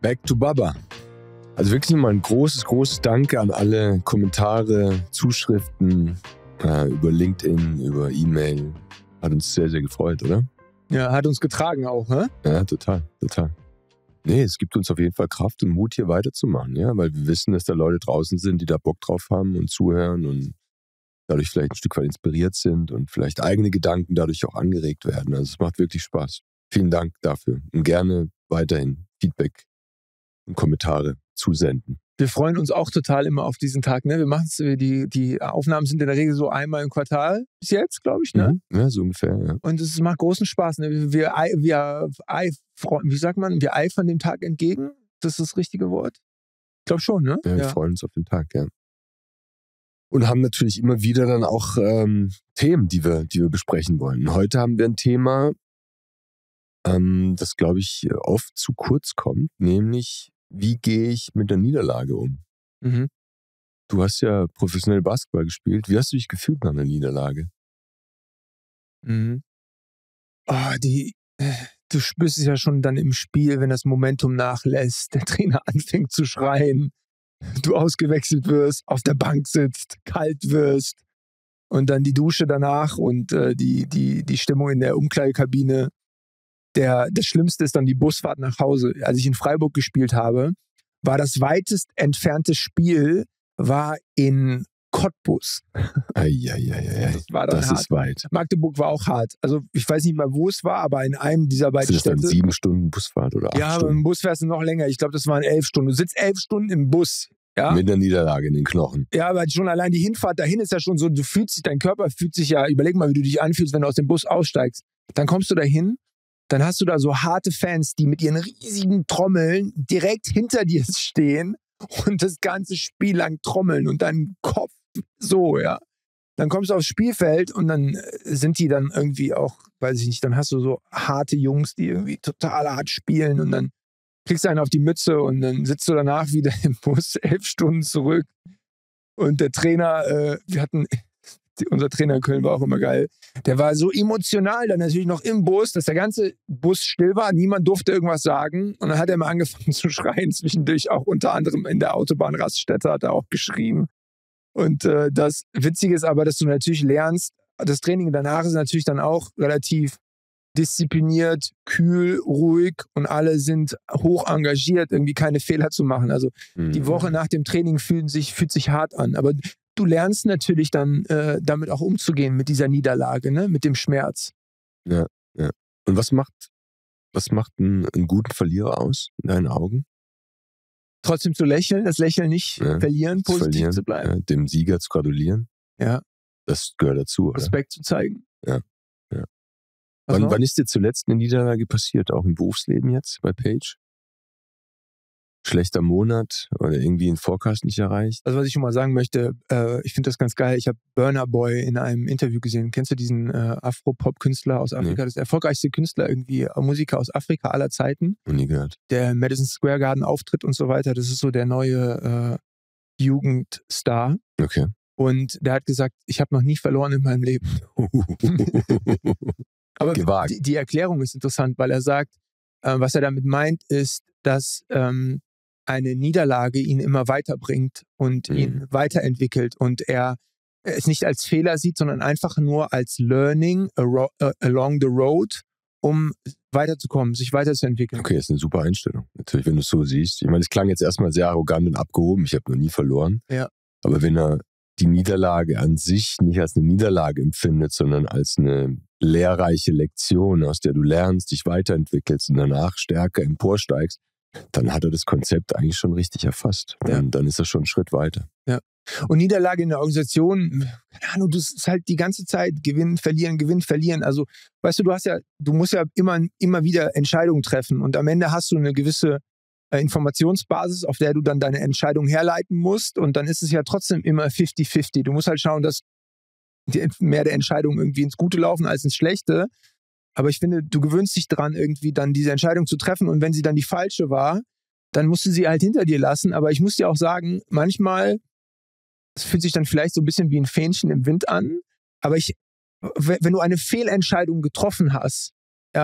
Back to Baba. Also wirklich mal ein großes Danke an alle Kommentare, Zuschriften über LinkedIn, über E-Mail. Hat uns sehr, sehr gefreut, oder? Ja, hat uns getragen auch, ne? Ja, total. Nee, es gibt uns auf jeden Fall Kraft und Mut, hier weiterzumachen, ja, weil wir wissen, dass da Leute draußen sind, die da Bock drauf haben und zuhören und dadurch vielleicht ein Stück weit inspiriert sind und vielleicht eigene Gedanken dadurch auch angeregt werden. Also es macht wirklich Spaß. Vielen Dank dafür und gerne weiterhin Feedback und Kommentare zusenden. Wir freuen uns auch total immer auf diesen Tag. Ne? Wir machen es, die Aufnahmen sind in der Regel so einmal im Quartal bis jetzt, glaube ich. Ne? Ja, so ungefähr. Ja. Und es macht großen Spaß. Ne? Wir eifern dem Tag entgegen. Das ist das richtige Wort? Ich glaube schon, ne? Ja, wir freuen uns auf den Tag, ja. Und haben natürlich immer wieder dann auch Themen, die wir besprechen wollen. Heute haben wir ein Thema, das, glaube ich, oft zu kurz kommt, nämlich wie gehe ich mit der Niederlage um? Mhm. Du hast ja professionell Basketball gespielt. Wie hast du dich gefühlt nach einer Niederlage? Mhm. Du spürst es ja schon dann im Spiel, wenn das Momentum nachlässt, der Trainer anfängt zu schreien, du ausgewechselt wirst, auf der Bank sitzt, kalt wirst und dann die Dusche danach und die Stimmung in der Umkleidekabine. Das Schlimmste ist dann die Busfahrt nach Hause. Als ich in Freiburg gespielt habe, war das weitest entfernte Spiel in Cottbus. Das ist weit. Magdeburg war auch hart. Also ich weiß nicht mal, wo es war, aber in einem dieser beiden Städte. Ist das dann 7 Stunden Busfahrt oder 8 Stunden? Ja, aber im Bus fährst du noch länger. Ich glaube, das waren 11 Stunden. Du sitzt 11 Stunden im Bus. Ja? Mit der Niederlage in den Knochen. Ja, aber schon allein die Hinfahrt dahin ist ja schon so, dein Körper fühlt sich ja, überleg mal, wie du dich anfühlst, wenn du aus dem Bus aussteigst. Dann kommst du dahin, dann hast du da so harte Fans, die mit ihren riesigen Trommeln direkt hinter dir stehen und das ganze Spiel lang trommeln und deinen Kopf so, ja. Dann kommst du aufs Spielfeld und dann sind die dann irgendwie auch, weiß ich nicht, dann hast du so harte Jungs, die irgendwie total hart spielen und dann kriegst du einen auf die Mütze und dann sitzt du danach wieder im Bus 11 Stunden zurück und der Trainer, unser Trainer in Köln war auch immer geil, der war so emotional dann natürlich noch im Bus, dass der ganze Bus still war, niemand durfte irgendwas sagen und dann hat er mal angefangen zu schreien, zwischendurch auch unter anderem in der Autobahnraststätte hat er auch geschrien. Und das Witzige ist aber, dass du natürlich lernst, das Training danach ist natürlich dann auch relativ diszipliniert, kühl, ruhig und alle sind hoch engagiert, irgendwie keine Fehler zu machen. Also die Woche nach dem Training fühlt sich hart an. Aber du lernst natürlich dann damit auch umzugehen, mit dieser Niederlage, ne? Mit dem Schmerz. Ja. Und was macht einen guten Verlierer aus, in deinen Augen? Trotzdem zu lächeln, das Lächeln nicht verlieren, positiv zu bleiben. Ja, dem Sieger zu gratulieren. Ja. Das gehört dazu, oder? Respekt zu zeigen. Ja. Wann ist dir zuletzt eine Niederlage passiert? Auch im Berufsleben jetzt bei Page? Schlechter Monat oder irgendwie einen Forecast nicht erreicht? Also was ich schon mal sagen möchte, ich finde das ganz geil. Ich habe Burna Boy in einem Interview gesehen. Kennst du diesen Afro-Pop-Künstler aus Afrika? Nee. Das ist der erfolgreichste Künstler, irgendwie Musiker aus Afrika aller Zeiten. Noch nie gehört. Der im Madison Square Garden auftritt und so weiter. Das ist so der neue Jugendstar. Okay. Und der hat gesagt, ich habe noch nie verloren in meinem Leben. Aber die Erklärung ist interessant, weil er sagt, was er damit meint, ist, dass eine Niederlage ihn immer weiterbringt und ihn weiterentwickelt und er es nicht als Fehler sieht, sondern einfach nur als Learning along the road, um weiterzukommen, sich weiterzuentwickeln. Okay, das ist eine super Einstellung. Natürlich, wenn du es so siehst. Ich meine, es klang jetzt erstmal sehr arrogant und abgehoben. Ich habe noch nie verloren. Ja. Aber wenn er die Niederlage an sich nicht als eine Niederlage empfindet, sondern als eine lehrreiche Lektion, aus der du lernst, dich weiterentwickelst und danach stärker emporsteigst, dann hat er das Konzept eigentlich schon richtig erfasst. Ja. Und dann ist er schon einen Schritt weiter. Ja. Und Niederlage in der Organisation, keine Ahnung, du ist halt die ganze Zeit gewinnen, verlieren. Also, weißt du, du musst ja immer wieder Entscheidungen treffen und am Ende hast du eine gewisse Informationsbasis, auf der du dann deine Entscheidung herleiten musst und dann ist es ja trotzdem immer 50-50. Du musst halt schauen, dass mehr der Entscheidungen irgendwie ins Gute laufen als ins Schlechte. Aber ich finde, du gewöhnst dich dran, irgendwie dann diese Entscheidung zu treffen und wenn sie dann die falsche war, dann musst du sie halt hinter dir lassen. Aber ich muss dir auch sagen, manchmal, es fühlt sich dann vielleicht so ein bisschen wie ein Fähnchen im Wind an, aber wenn du eine Fehlentscheidung getroffen hast, ja,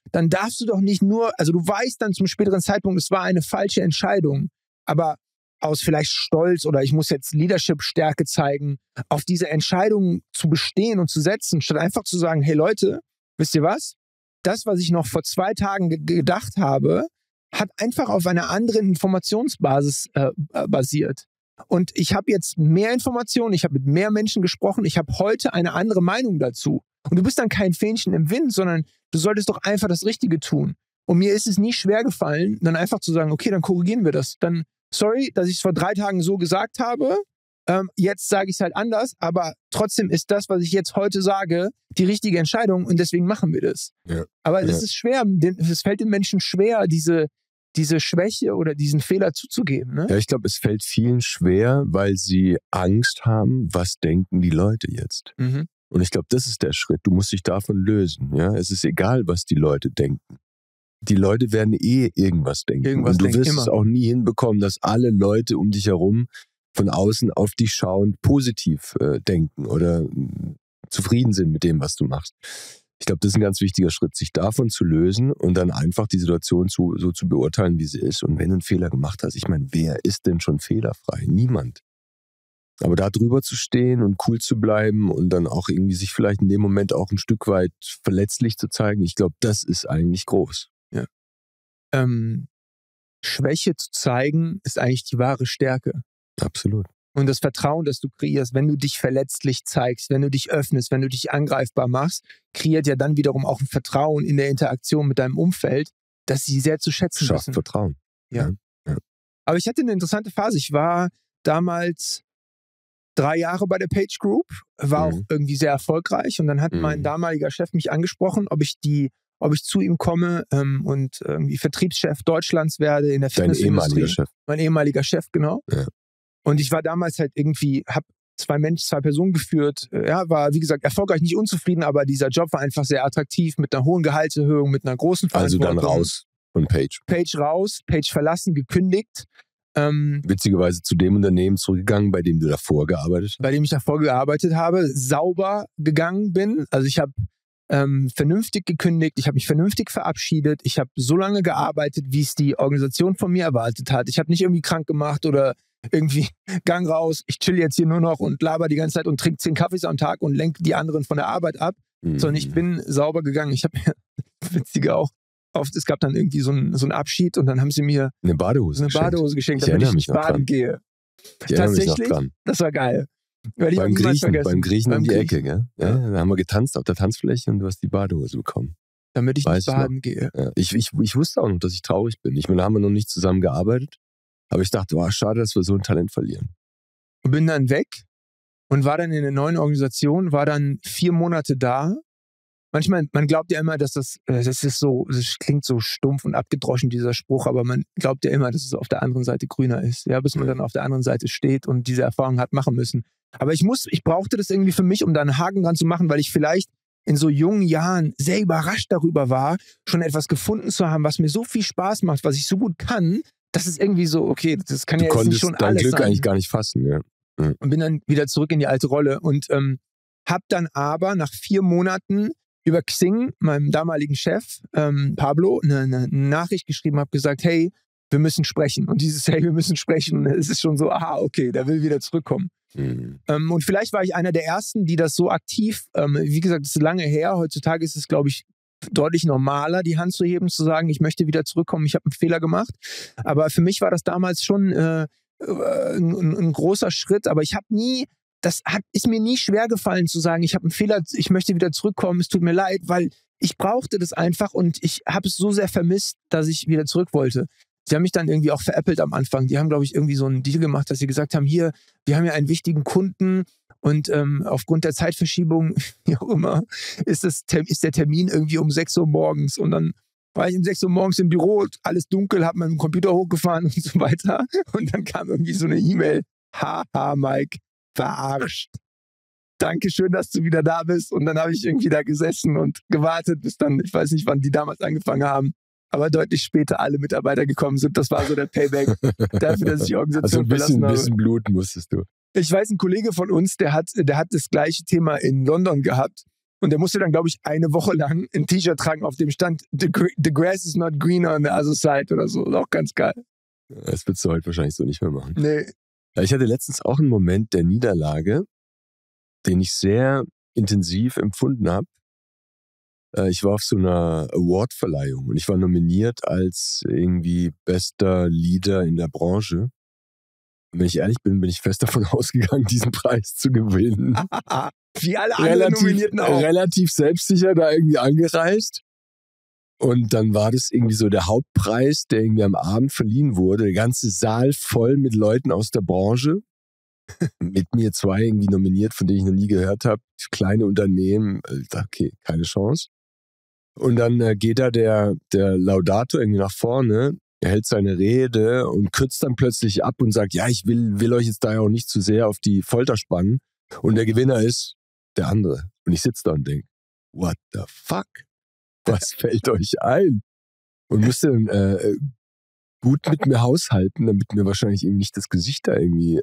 dann darfst du doch nicht nur, also du weißt dann zum späteren Zeitpunkt, es war eine falsche Entscheidung, aber aus vielleicht Stolz oder ich muss jetzt Leadership-Stärke zeigen, auf diese Entscheidung zu bestehen und zu setzen, statt einfach zu sagen, hey Leute, wisst ihr was? Das, was ich noch vor 2 Tagen gedacht habe, hat einfach auf einer anderen Informationsbasis basiert. Und ich habe jetzt mehr Informationen, ich habe mit mehr Menschen gesprochen, ich habe heute eine andere Meinung dazu. Und du bist dann kein Fähnchen im Wind, sondern du solltest doch einfach das Richtige tun. Und mir ist es nie schwer gefallen, dann einfach zu sagen, okay, dann korrigieren wir das. Dann, sorry, dass ich es vor 3 Tagen so gesagt habe, jetzt sage ich es halt anders, aber trotzdem ist das, was ich jetzt heute sage, die richtige Entscheidung und deswegen machen wir das. Ja. Aber es ist schwer, es fällt den Menschen schwer, diese Schwäche oder diesen Fehler zuzugeben. Ne? Ja, ich glaube, es fällt vielen schwer, weil sie Angst haben, was denken die Leute jetzt. Mhm. Und ich glaube, das ist der Schritt. Du musst dich davon lösen. Ja? Es ist egal, was die Leute denken. Die Leute werden irgendwas denken. Und du wirst es auch nie hinbekommen, dass alle Leute um dich herum von außen auf dich schauend positiv denken oder zufrieden sind mit dem, was du machst. Ich glaube, das ist ein ganz wichtiger Schritt, sich davon zu lösen und dann einfach die Situation so zu beurteilen, wie sie ist. Und wenn du einen Fehler gemacht hast, ich meine, wer ist denn schon fehlerfrei? Niemand. Aber da drüber zu stehen und cool zu bleiben und dann auch irgendwie sich vielleicht in dem Moment auch ein Stück weit verletzlich zu zeigen, ich glaube, das ist eigentlich groß. Ja. Schwäche zu zeigen, ist eigentlich die wahre Stärke. Absolut. Und das Vertrauen, das du kreierst, wenn du dich verletzlich zeigst, wenn du dich öffnest, wenn du dich angreifbar machst, kreiert ja dann wiederum auch ein Vertrauen in der Interaktion mit deinem Umfeld, das sie sehr zu schätzen Schafft wissen. Vertrauen. Ja. Aber ich hatte eine interessante Phase. Ich war damals 3 Jahre bei der Page Group, war auch irgendwie sehr erfolgreich und dann hat mein damaliger Chef mich angesprochen, ob ich zu ihm komme und irgendwie Vertriebschef Deutschlands werde in der Fitnessindustrie. Dein ehemaliger Chef. Mein ehemaliger Chef, genau. Ja. Und ich war damals halt irgendwie, habe 2 Personen geführt, war wie gesagt erfolgreich, nicht unzufrieden, aber dieser Job war einfach sehr attraktiv mit einer hohen Gehaltserhöhung, mit einer großen Verantwortung. Also dann raus von Page. Page raus, Page verlassen, gekündigt. Witzigerweise zu dem Unternehmen zurückgegangen, bei dem du davor gearbeitet hast? Bei dem ich davor gearbeitet habe, sauber gegangen bin. Also ich habe vernünftig gekündigt, ich habe mich vernünftig verabschiedet, ich habe so lange gearbeitet, wie es die Organisation von mir erwartet hat. Ich habe nicht irgendwie krank gemacht oder irgendwie Gang raus, ich chill jetzt hier nur noch und laber die ganze Zeit und trinke 10 Kaffees am Tag und lenke die anderen von der Arbeit ab, sondern ich bin sauber gegangen. Ich habe mir, witziger auch, es gab dann irgendwie so einen Abschied und dann haben sie mir eine Badehose geschenkt, damit ich nicht baden gehe. Tatsächlich, das war geil. Beim Griechen um die Ecke, gell? Ja, da haben wir getanzt auf der Tanzfläche und du hast die Badehose bekommen. Damit ich nicht baden gehe. Ja, ich wusste auch noch, dass ich traurig bin. Ich meine, da haben wir noch nicht zusammen gearbeitet, aber ich dachte, schade, dass wir so ein Talent verlieren. Und bin dann weg und war dann in einer neuen Organisation, war dann 4 Monate da. Manchmal, man glaubt ja immer, dass das klingt so stumpf und abgedroschen, dieser Spruch, aber man glaubt ja immer, dass es auf der anderen Seite grüner ist, ja, bis man dann auf der anderen Seite steht und diese Erfahrung hat machen müssen. Aber ich brauchte das irgendwie für mich, um da einen Haken dran zu machen, weil ich vielleicht in so jungen Jahren sehr überrascht darüber war, schon etwas gefunden zu haben, was mir so viel Spaß macht, was ich so gut kann, dass es irgendwie so, okay, das kann ja jetzt nicht schon alles sein. Du konntest dein Glück eigentlich gar nicht fassen, ja. Und bin dann wieder zurück in die alte Rolle und habe dann aber nach 4 Monaten über Xing, meinem damaligen Chef, Pablo, eine Nachricht geschrieben, habe gesagt, hey, wir müssen sprechen. Und dieses hey, wir müssen sprechen, es ist schon so, aha, okay, der will wieder zurückkommen. Und vielleicht war ich einer der Ersten, die das so aktiv, wie gesagt, das ist lange her, heutzutage ist es, glaube ich, deutlich normaler, die Hand zu heben, zu sagen, ich möchte wieder zurückkommen, ich habe einen Fehler gemacht. Aber für mich war das damals schon ein großer Schritt, aber ich habe ist mir nie schwer gefallen zu sagen, ich habe einen Fehler, ich möchte wieder zurückkommen, es tut mir leid, weil ich brauchte das einfach und ich habe es so sehr vermisst, dass ich wieder zurück wollte. Sie haben mich dann irgendwie auch veräppelt am Anfang. Die haben, glaube ich, irgendwie so einen Deal gemacht, dass sie gesagt haben, hier, wir haben ja einen wichtigen Kunden und aufgrund der Zeitverschiebung, wie auch immer, ist der Termin irgendwie um 6 Uhr morgens und dann war ich um 6 Uhr morgens im Büro, alles dunkel, habe meinen Computer hochgefahren und so weiter und dann kam irgendwie so eine E-Mail, haha, Mike, verarscht. Dankeschön, dass du wieder da bist. Und dann habe ich irgendwie da gesessen und gewartet, bis dann, ich weiß nicht, wann die damals angefangen haben, aber deutlich später alle Mitarbeiter gekommen sind. Das war so der Payback dafür, dass ich die Organisation verlassen habe. Also ein bisschen bluten musstest du. Ich weiß, ein Kollege von uns, der hat das gleiche Thema in London gehabt. Und der musste dann, glaube ich, eine Woche lang ein T-Shirt tragen, auf dem stand the grass is not greener on the other side oder so. Auch ganz geil. Das würdest du heute wahrscheinlich so nicht mehr machen. Nee. Ja, ich hatte letztens auch einen Moment der Niederlage, den ich sehr intensiv empfunden habe. Ich war auf so einer Award-Verleihung und ich war nominiert als irgendwie bester Leader in der Branche. Und wenn ich ehrlich bin, bin ich fest davon ausgegangen, diesen Preis zu gewinnen. Wie alle anderen Nominierten auch. Relativ selbstsicher da irgendwie angereist. Und dann war das irgendwie so der Hauptpreis, der irgendwie am Abend verliehen wurde. Der ganze Saal voll mit Leuten aus der Branche. Mit mir 2 irgendwie nominiert, von denen ich noch nie gehört habe. Kleine Unternehmen. Okay, keine Chance. Und dann geht da der Laudator irgendwie nach vorne. Er hält seine Rede und kürzt dann plötzlich ab und sagt, ja, ich will euch jetzt da ja auch nicht zu sehr auf die Folter spannen. Und der Gewinner ist der andere. Und ich sitze da und denke, what the fuck? Was fällt euch ein? Und musste dann gut mit mir haushalten, damit mir wahrscheinlich eben nicht das Gesicht da irgendwie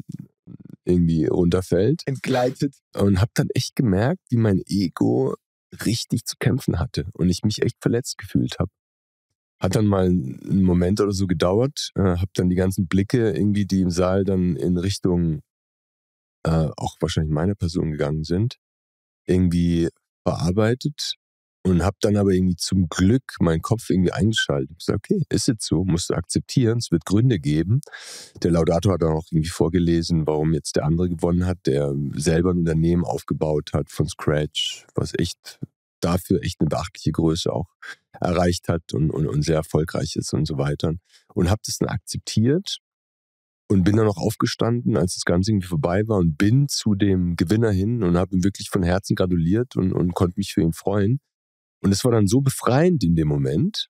runterfällt. Entgleitet. Und habe dann echt gemerkt, wie mein Ego richtig zu kämpfen hatte und ich mich echt verletzt gefühlt habe. Hat dann mal einen Moment oder so gedauert, habe dann die ganzen Blicke irgendwie, die im Saal dann in Richtung auch wahrscheinlich meiner Person gegangen sind, irgendwie verarbeitet und habe dann aber irgendwie zum Glück meinen Kopf irgendwie eingeschaltet. Ich gesagt, okay, ist jetzt so, musst du akzeptieren, es wird Gründe geben. Der Laudator hat dann auch irgendwie vorgelesen, warum jetzt der andere gewonnen hat, der selber ein Unternehmen aufgebaut hat von Scratch, was dafür echt eine beachtliche Größe auch erreicht hat und sehr erfolgreich ist und so weiter. Und habe das dann akzeptiert und bin dann noch aufgestanden, als das Ganze irgendwie vorbei war und bin zu dem Gewinner hin und habe ihm wirklich von Herzen gratuliert und konnte mich für ihn freuen. Und es war dann so befreiend in dem Moment,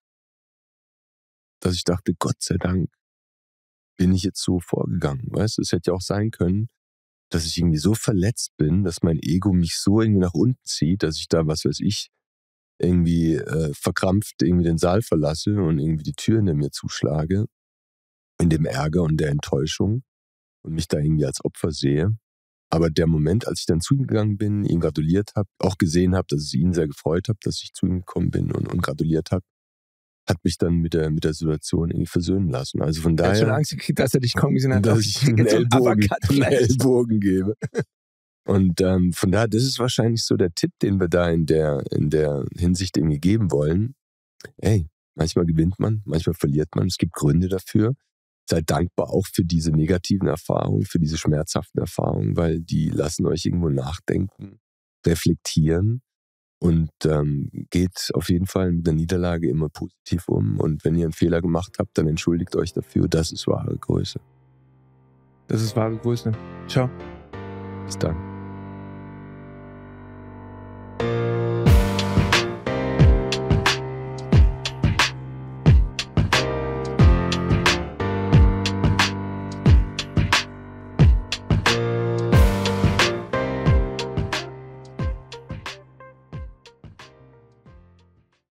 dass ich dachte, Gott sei Dank bin ich jetzt so vorgegangen. Weißt du, es hätte ja auch sein können, dass ich irgendwie so verletzt bin, dass mein Ego mich so irgendwie nach unten zieht, dass ich da, was weiß ich, irgendwie verkrampft irgendwie den Saal verlasse und irgendwie die Tür hinter mir zuschlage, in dem Ärger und der Enttäuschung und mich da irgendwie als Opfer sehe. Aber der Moment, als ich dann zu ihm gegangen bin, ihm gratuliert habe, auch gesehen habe, dass es ihn sehr gefreut hat, dass ich zu ihm gekommen bin und gratuliert habe, hat mich dann mit der Situation irgendwie versöhnen lassen. Also von daher... Ich habe schon Angst gekriegt, dass er dich kommen gesehen hat. Dass ich einen Ellbogen gebe. Und von daher, das ist wahrscheinlich so der Tipp, den wir da in der Hinsicht irgendwie geben wollen. Ey, manchmal gewinnt man, manchmal verliert man. Es gibt Gründe dafür. Seid dankbar auch für diese negativen Erfahrungen, für diese schmerzhaften Erfahrungen, weil die lassen euch irgendwo nachdenken, reflektieren und geht auf jeden Fall mit der Niederlage immer positiv um. Und wenn ihr einen Fehler gemacht habt, dann entschuldigt euch dafür. Das ist wahre Größe. Das ist wahre Größe. Ciao. Bis dann.